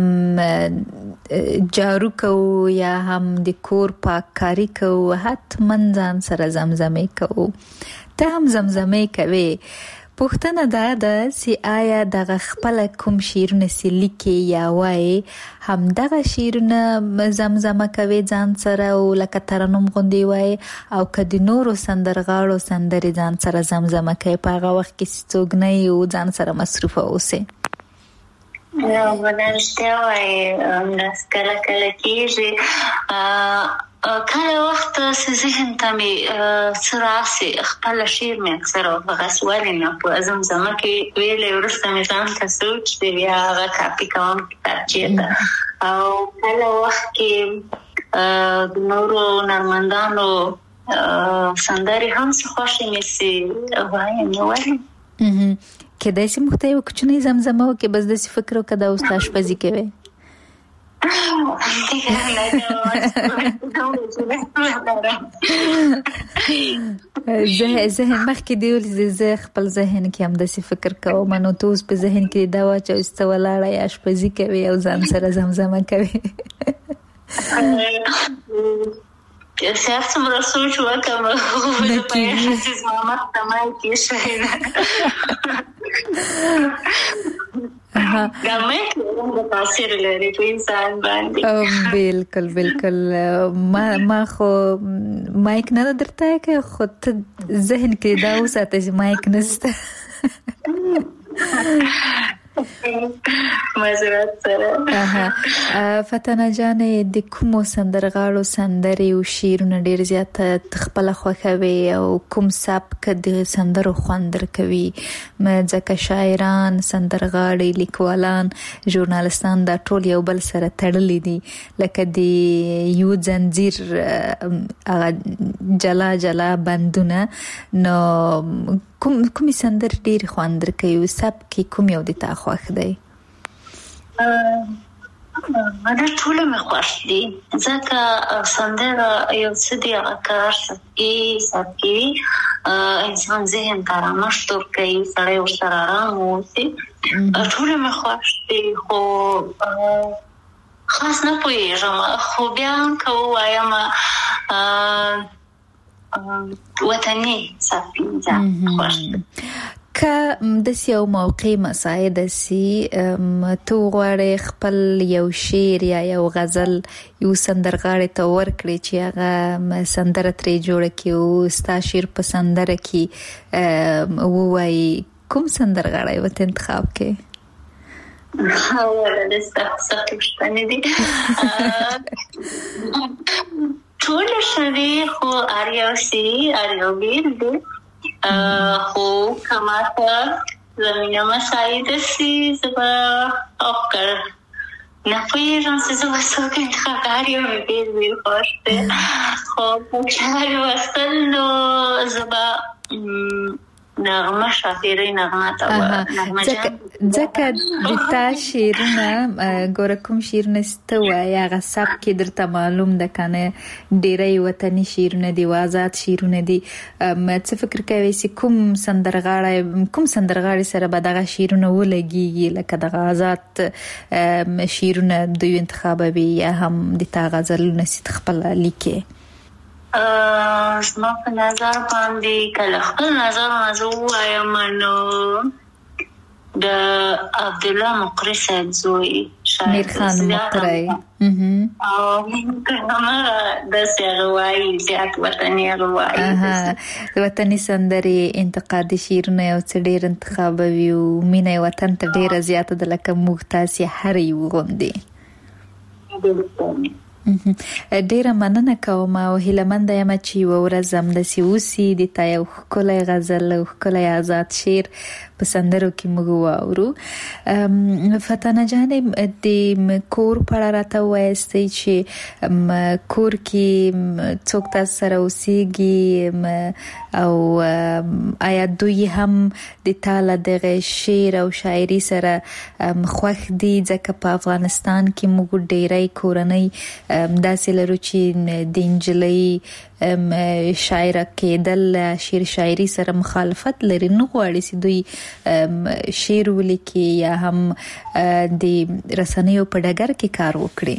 جارو کو یا هم د کور پاککاری کو حتمن ځان سره زمزمه کو ته هم زمزمه کوي پوښتنه ده چې آیا دغه خپل کوم شیرونه لیکي یا وای هم دغه شیرونه زمزمه کوي ځان سره او لکه ترنم غوندي وای او کدي نورو سندرغاړو سندري ځان سره زمزمه کوي په هغه وخت کې څوک نه یو ځان سره مصروف اوسه نو ولرشته وای ناس کله کېږي کله وخت ذهن ته می سراسي خپل شعر می اکثر غسوالي نه په زمزمه کې ویلې ورسته می ځان ته سوچ دی بیا هغه کاپی کوم کتابچه او کله وخت کې نورو نرمندانو سندري هم څه خوشي می سي وای نو وای کله چې مختې وکړنی زمزمه او کې بس د فکر او کدا اوستاش پزي کوي ذهن مخکې دیول زه خپل ذهن کې هم د فکر کوم نو توس په ذهن کې دا واچو استولاړه یا شپزي کوي او ځان سره زمزمه کوي سیاست څومره سوچ وکم خو په اساس ما تمام کې شوی دا مې تاثیر لري په انسان باندې بالکل ما خو مایک نه درته کې خود ذهن کې دا وساته چې مایک نشته مزرات سره فتانه جان د کوم سندرغاړو سندري او شیرونه ډیر زیات خپل خوښوي او کوم سبک د سندرو خوندر کوي ځکه شاعران سندرغاړي لیکوالان ژورنالستان دا ټول یو بل سره تړلي دي لکه د یو زنجیر جلا بندونه نو کوم سندر ډیر خوندر کوي سبک کوم یو د تا خوښ دی ماده ټول مې خوښ دي ځکه سندر یو څه دی کار سبکي انسان ذهن ترامشت کوي سړی ورسره آرام اوسي ټول مې خوښ دي خو خاص نه پوهیږم خو بیا هم که ووایم وطني سبکي خوښ دي که داسې یو موقع مساعده سي تو غواړې خپل یو شعر یا یو غزل یو سندرغاړي ته ورکړي چې هغه سندره ترې جوړه کړي او ستا شعر په سندره کې ووایي کوم سندرغاړی ورته انتخاب کړي ولا سخت پوښتنې دي ټول شری خو اریو بیل دي خو کماته زمینه مساعده سي زبا اوکر نه پوهیږم چې زه وسوکه خبر یم بیل خوشته خو په کار وستل نو زبا نغمه شافیری نغمه تا ځکه د تا شیرونه ګوره کوم شیرونه ستوه یا غصب کې درته معلوم ده کنه ډیری وطني شیرونه دي آزاد شیرونه دي څه فکر کوي چې کوم سندرغاړي سره به دغه شیرونه ولګي لکه دغه آزاد شیرونه دوی انتخابوي یا هم د تا غزلونه ست خپل لیکي زما په نظر باندې کله خپل نظر وایم نو د عبد الله مقری صاحب زوی میر خان مقری او کله د سیاروي زیات وطني روایي وطني سندري انتقادي شیرونه او څډیر انتخابوي او مینه وطن ته ډیره زیاته د لکه مختاسي هر یو غوندي ډیره مننه کوم او هیلمند یم چې ورځ هم د سیوسی د تایو خلای غزل او خلای آزاد شعر په سندرو کې موږ واورو. فتانه جان د کور په اړه راته وایستئ چې کور کې څوک تاسو سره اوسېږي او آیا دوی هم د تعالی دغه شعر او شاعري سره خوښ دي؟ ځکه په افغانستان کې موږ ډیری کورنۍ داسې لرو چې د انجلۍ شاعره کېدل شعر شاعري سره مخالفت لري، نه غواړي چې دوی شعر ولیکي یا هم د رسنیو په ډګر کې کار وکړي.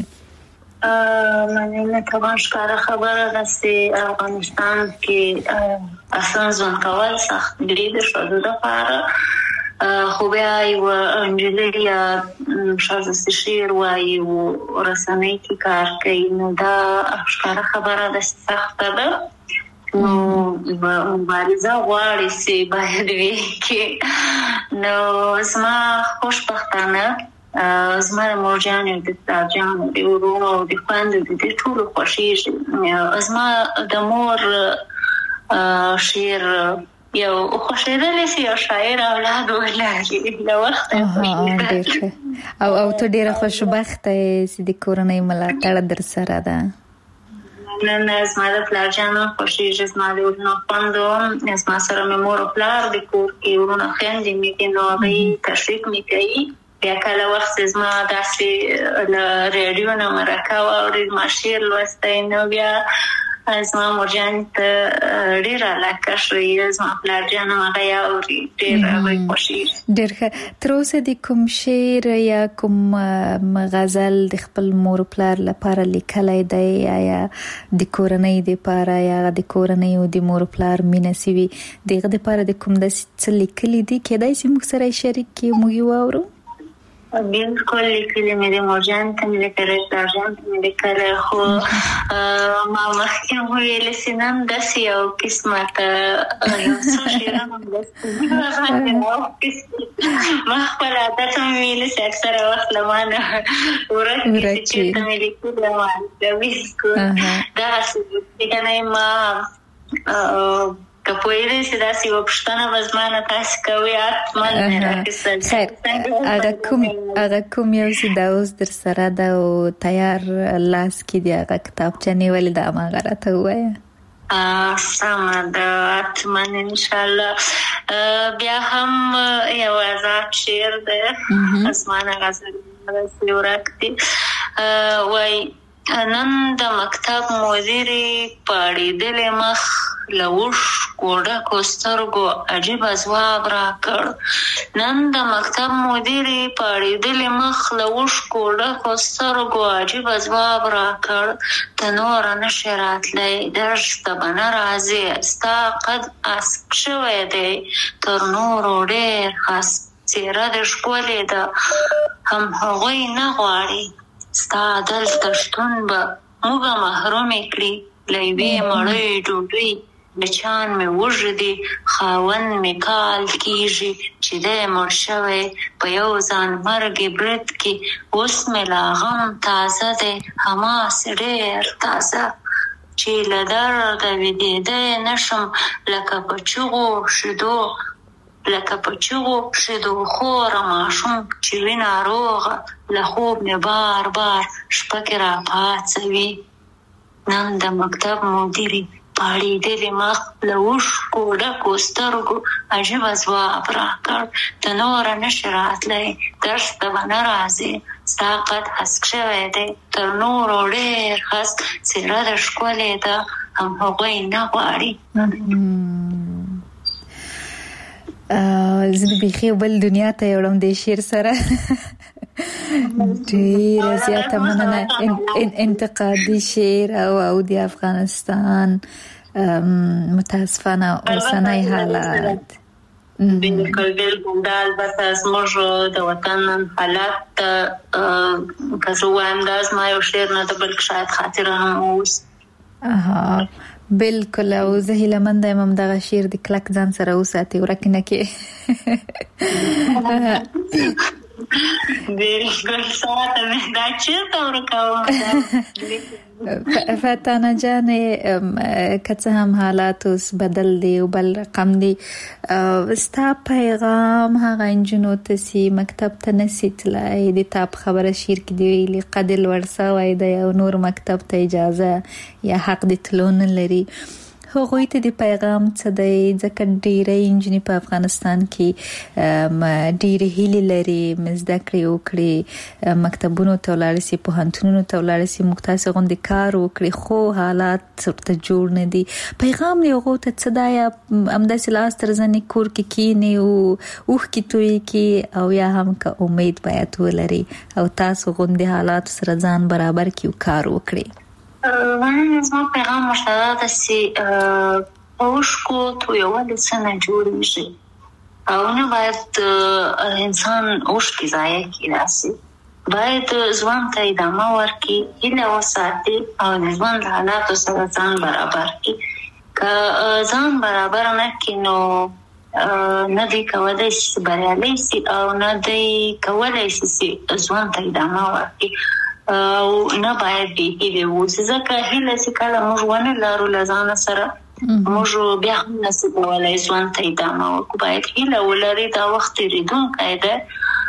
مننه کوم. ښکاره خبره ده چې افغانستان کې اصلا ځان کول سخت دی د ښځو لپاره، خو بیا یو انجلۍ یا ښځه شعر وایي او رسنۍ کې کار کوي، نو دا ښکاره خبره ده چې سخته ده. نو مبارزه غواړي چې باید وي کې. نو زما خوشبختانه زما د مورجانو د پلارجانو د ورونو د خویندو د ټولو خوښېږي. زما د مور شعر یو خوشېدلی چې یو شاعر اولاد ولري له وخته. او ته ډېره خوشبخته یې چې د کورنۍ ملاتړ در سره ده. نن زما د پلارجانو خوښېږي، زما د ورونو خویندو، زما سره مې مور او پلار د کور کې ورونه خویندې مې دي، نو هغوی تشویق مې کوي. بیا کله وخت زما داسې له ریډیو نه مرکه واوري زما شعر لوستی، نو بیا زما مورجانې ته ډېره علاقه شوي، زما پلارجان هم هغه یې اوري، ډېر هغوی خوښېږي. ډېر ښه. تر اوسه د کوم شعر یا کوم غزل د خپل مور پلار لپاره لیکلی دی؟ یا د کورنۍ دپاره یا د کورنۍ او د مور پلار مینه سوي دغه دپاره د کوم داسې څه لیکلي دي؟ کېدای شي موږ سره یې شریک کړي، موږ یې واورو. بالکل لیکلي مې د مورجان ته مې لیکلی، پلارجان ته مې لیکلی، خو ما مخکې وویلې چې نن داسې یو قسمت یو څو شعران هم داسې ما خپل عادت هم ویلې چې اکثره وخت له ما نه ورک دي چې چېرته مې لیکلي ما دغسې دغسې لیکنه ما که پوهېدی چې داسې یوه پوښتنه به زما نه تاسې کوئ حتما مې راخیستل. خیر، هغه کوم یو چې دا اوس در سره ده او تیار لاس کې دی هغه کتابچه نیولې ده، هماغه راته ووایه. سمه ده، حتما انشاءالله. بیا هم یو آزاد شعر دی، اسمانه غزل داسې ورک دي، وایي نن د مکتب مدیرې پاړېدلې مخ له اوښکو ډکو سترګو عجیبه ځواب راکړ. نن د مکتب مدیرې پاړېدلې مخ له اوښکو ډکو سترګو عجیبه ځواب راکړ. ته نوره نشې راتلی، درس ته به نه راځې، ستا قد اسک شوی دی تر نورو ډېر خس، څېره دې ښکلې ده هم هغوی نه غواړي، ستا دلته شتون به موږه محرومې کړي له یوې مړۍ ډوډۍ. بچیان مې وږي دي، خاوند مې کال کېږي چې دی مړ شوی په یو ځان مرګې برید کې. اوس مې لا غم تازه دی، هماسې ډېر تازه، چې له درده ویدېدی نشم لکه په چغو شیدو خوره ماشوم چې وي ناروغه، له خوب مې بار بار شپه کې راپاڅوي. نن د مکتب مدیرې پاړېدلې مخ له اوښکو ډکو سترګو عجیبه ځواب راکړ. ته نوره نشې راتلی، درس ته به نه راځې، ستا قد هسک شوی دی تر نورو ډېر خس، څېره دې ښکلې ده هم هغوی نه غواړي. زه بیخي بل دنیا ته یوړم د شعر سره. ډېره زیاته مننه. انتقادي شعر او د افغانستان متاسفانه اوسنی حالات. بالکل دا البته زموږ د وطن حالات ته که زه ووایم دا زما یو شعر نه ده بلکې شاید خاطره هم اوس. بالکل. او زه هیله منده یم همدغه شعر د کلک ځان سره وساتې، ورک نه کې. بالکل ساعت مې دا چیرته ورکوم. فتانه جان که هم حالات اوس بدل دی او بل رقم دی، ستا پیغام هغه انجنو ته سي مکتب ته نسي تلای د تاب خبره شیر کې دی ویلي قدل ورسا وای د یو نور مکتب ته اجازه یا حق د تلون لري. هغوی ته د پیغام څه دی؟ ځکه ډېرې انجنې په افغانستان کې ډېرې هیلې لري زده کړې وکړي، مکتبونو ته ولاړ سي، پوهنتونونو ته ولاړ سي، موږ تاسې غوندې کار وکړي، خو حالات ورته جوړ نه دي. پیغام یې هغو ته څه دی؟ همداسې لاس تر زنې کور کې کینې او اوښکې تویې کړي او یا هم که امید باید ولري او تاسو غوندې حالاتو سره ځان برابر کړي او کار وکړي. زما پیغام ورته ده چې اوښکو تویول څه نه جوړېږي او نه باید انسان اوښکې ضایع کړي. داسې باید ژوند ته ادامه ورکړي، هیله وساتي او د ژوند له حالاتو سره ځان برابر کړي. که ځان برابر نه کړي نو نه دی کولی شي بریالی شي او نه دی کولی شي ژوند ته ادامه ورکړي او نه باید بې هیلې واوسي. ځکه هیله چې کله موږ ونه لرو له ځانه سره موږ بیا هم نشو کولی ژوند ته ادامه ورکړو. باید هیله ولري، دا وخت تېرېدونکی دی،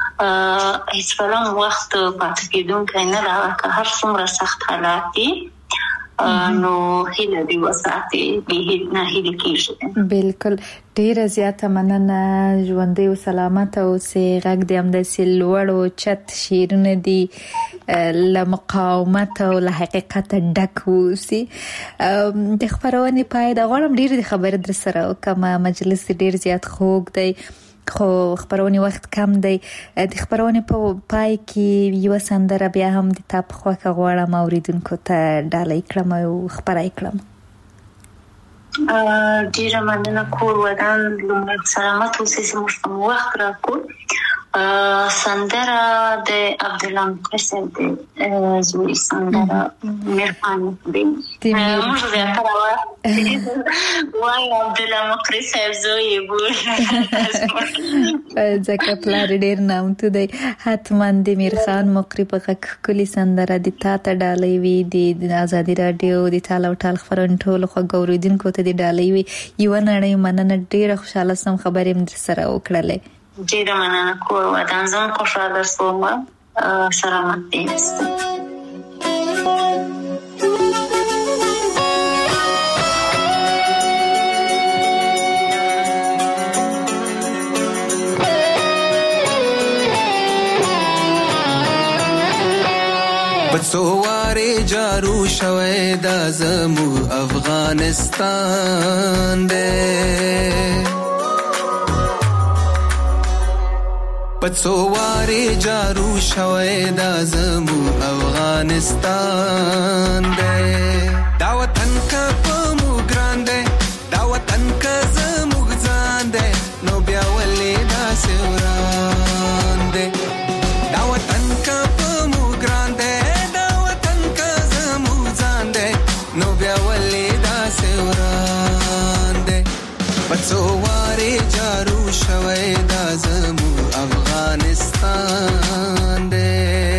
هېڅ کله هم وخت پاتې کېدونکی نه ده. که هر څومره سخت حالات دي نو هیله دې وساتي، نه هیلې کېږي. بالکل، ډیره زیاته مننه. ژوندی او سلامت اوسې. غږ دې همداسې لوړ او چت شعرونه دي له مقاومت او له حقیقت ډک اوسي. د خپرونې پای د غواړم ډېرې د خبرې در سره وکړم، مجلس ډېر زیات خوږ دی خو خبرونې وخت کم دی. د خبرونې په پای کې یو سندره بیا هم د تا په خوښه غواړم اوریدونکو ته ډالۍ کړم او خپره کړم. ډیره مننه. کور ودان لومړی سلامت اوسئ چې موږ ته مو وخت راکړو. سندره د عبدالله مقري د زوی سندره میرخان دی. موږ زیاتره وایو عبدالله مقري صاحب زوی بول ځکه پلار ډېر نامتو دی. حتما د میرخان مقري په غږ ښکلې سندره د تا ته ډالۍ وي. د ازادي راډیو د ټال او ټال خپرونې ټولو خوږو اوریدونکو ته د ډالۍ وي. یوه نړۍ مننه. ډېره خوشحاله سم خبرې مې در سره وکړلې. ډیره مننه. کور ودان زم خوشحاله شوم. سلامت دې اوسئ. بڅوارې جارو شوی دا زمو افغانستان دی، پڅوارې جارو شوی دا زمو افغانستان دی. دا وطن که په موږ ګران دی، دا وطن که زموږ ځان دی، نو بیا ولې داسې وران دی. دا وطن که په موږ ګران دی، دا وطن که زموږ ځان دی، نو بیا ولې داسې وران دی. پڅوارې جارو شوی دا زمو افغانستان دی.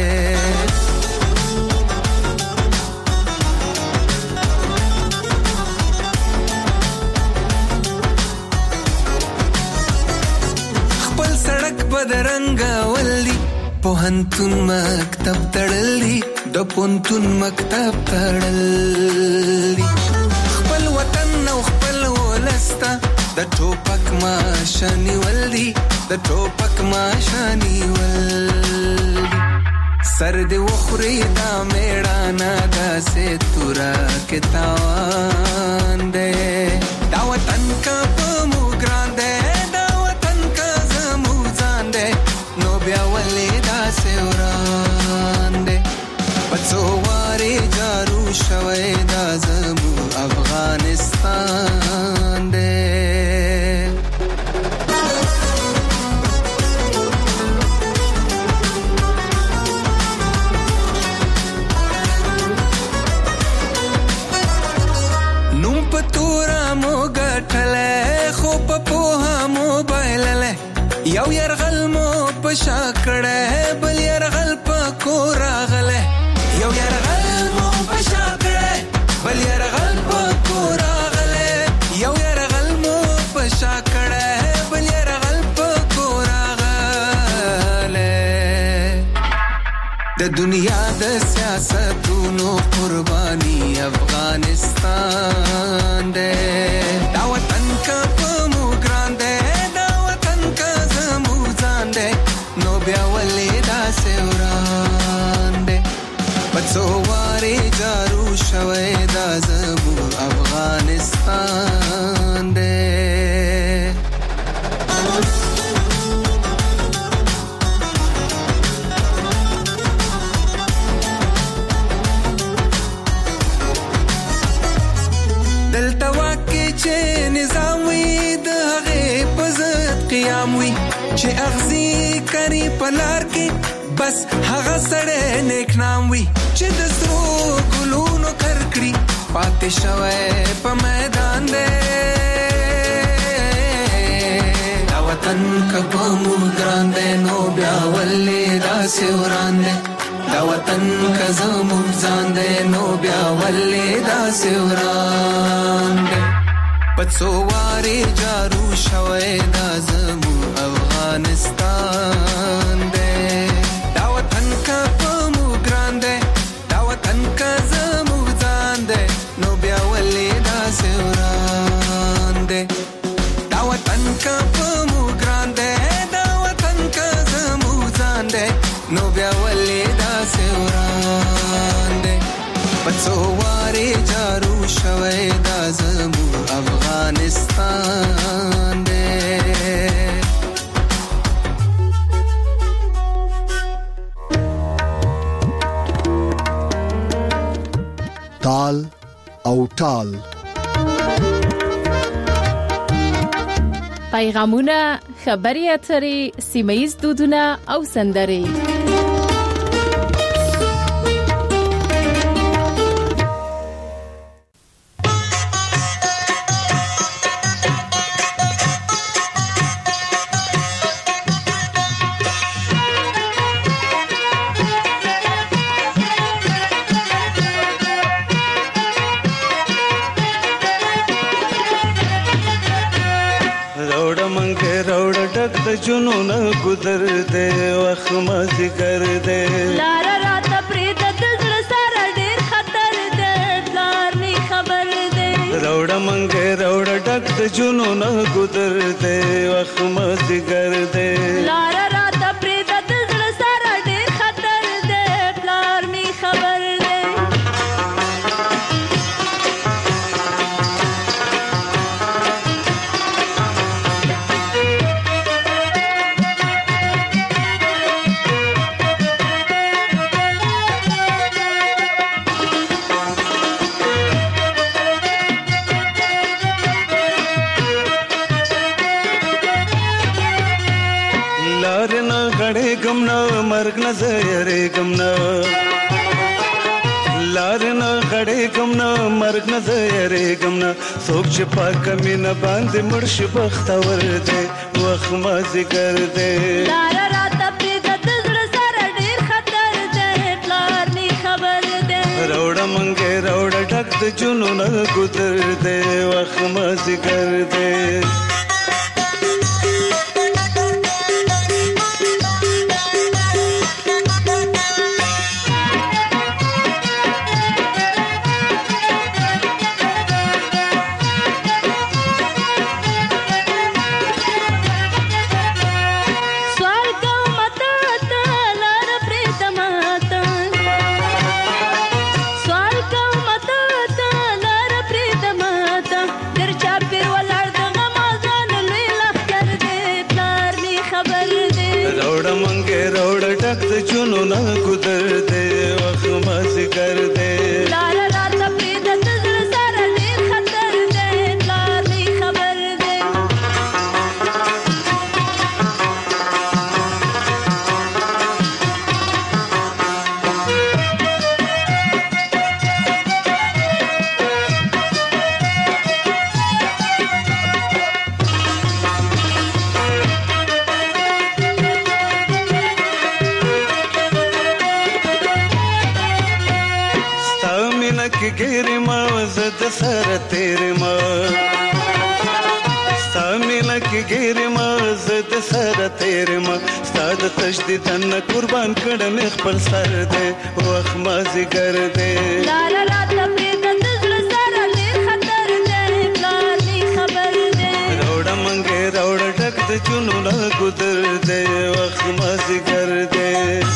خپل سړک بدرنګ ولي، پوهنتون مکتب تړلی، د پوهنتون مکتب تړلی. خپل وطن او خپل ولسته د ټوپک ماشانی ولدي، د ټوپک ماشانی ولدي. سر دې وخوري دا میړانا داسې تورا کې تاوان دی. دا وطن کا په موږ ګران دی، دا وطن کا زمو ځان دی، نو بیا ولې داسې وران دی. پڅوارې جارو شوی دا زمو افغانستان دی. یو يرغل مو پشا کړه، دنیا د سیاستونو قرباني افغانستان دې دا وطن کا پمو ګران دې دا وطن کا زمو ځان دې نو بیا ولې دا سوران دې پڅو واره جارو شوي دا زمو افغانستان دې چې اغزي کری پلار کې بس هغه سره نیک نام وي چې د سرو ګلونو کرکړي پاتې شوی په میدان دی دا وطن کبو مو ګران دی نو بیا ولې داسې وران دی دا وطن کزمو ځان دی نو بیا ولې داسې وران دی پڅو واره جارو شوی دا زمو افغانستان دے دا وطن کا پمو ګران دے دا وطن کا زمو ځان دے نو بیا ولې دا سوران دے دا وطن کا پمو ګران دے دا وطن کا زمو ځان دے نو بیا ولې دا سوران دے پڅو واره جارو شوی دا زمو افغانستان دے تال او ټال پیغامونه خبري اترې سیمه‌یز دودونه او سندرې جنون گذر دے وخت مازی کر دے لارا رات پرید دزړ سره ډیر خطر دے پلار می خبر دے روڑا منگے روڑا ډک د جنون گذر دے وخت مازی کر دے لارا رات پرید دزړ سره ډیر خطر دے پلار می خبر دے مرګ نه زیری ګم نه لار نه غړې ګم نه مرګ نه زیری ګم نه څوک چې پاک مینه باندې مرش بختور دی وخت مازی ګر دی لار رات پرې د زړه سره ډیر خطر دی پلار می خبر دی روړه منګې روړه ډک د جنون ګذر دی وخت مازی ګر دی جنون گذر دے وخت مازی کر دے لارا رات پرید دزړ سره ډیر خطر دے پلار می خبر دے गिर मा वजद सर तेरे मा ستامل کې ګیر ما زد سره تیر ما ستاد تشدید نه قربان کړم خپل سر دې وخت ما زیګر دې لا لا لا تبې د زړه سره ډېر خطر دې پلار می خبر دې روړه منګه روړه ټک د چونو نه ګذر دې وخت ما زیګر دې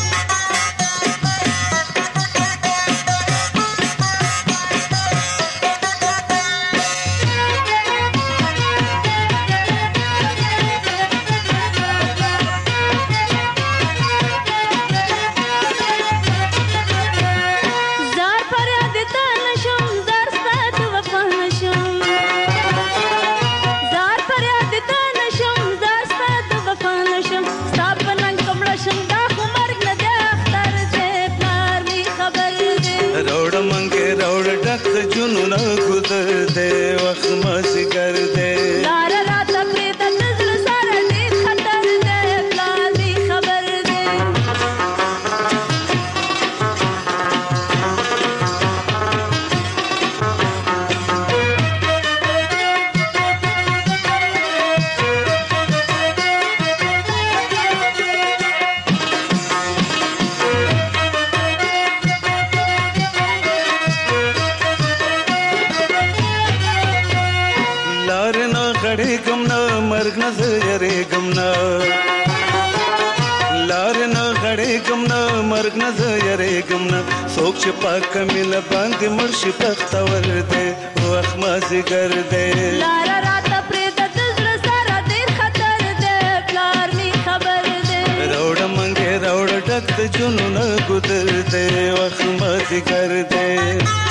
چې پاک مل باندې مرشي پختور دې وخت ما زیګر دې لار رات پرې د زړه سره ډېر خطر دې پلار می خبر دې روړ منګه روړ ټک جنون ګذر دې وخت ما زیګر دې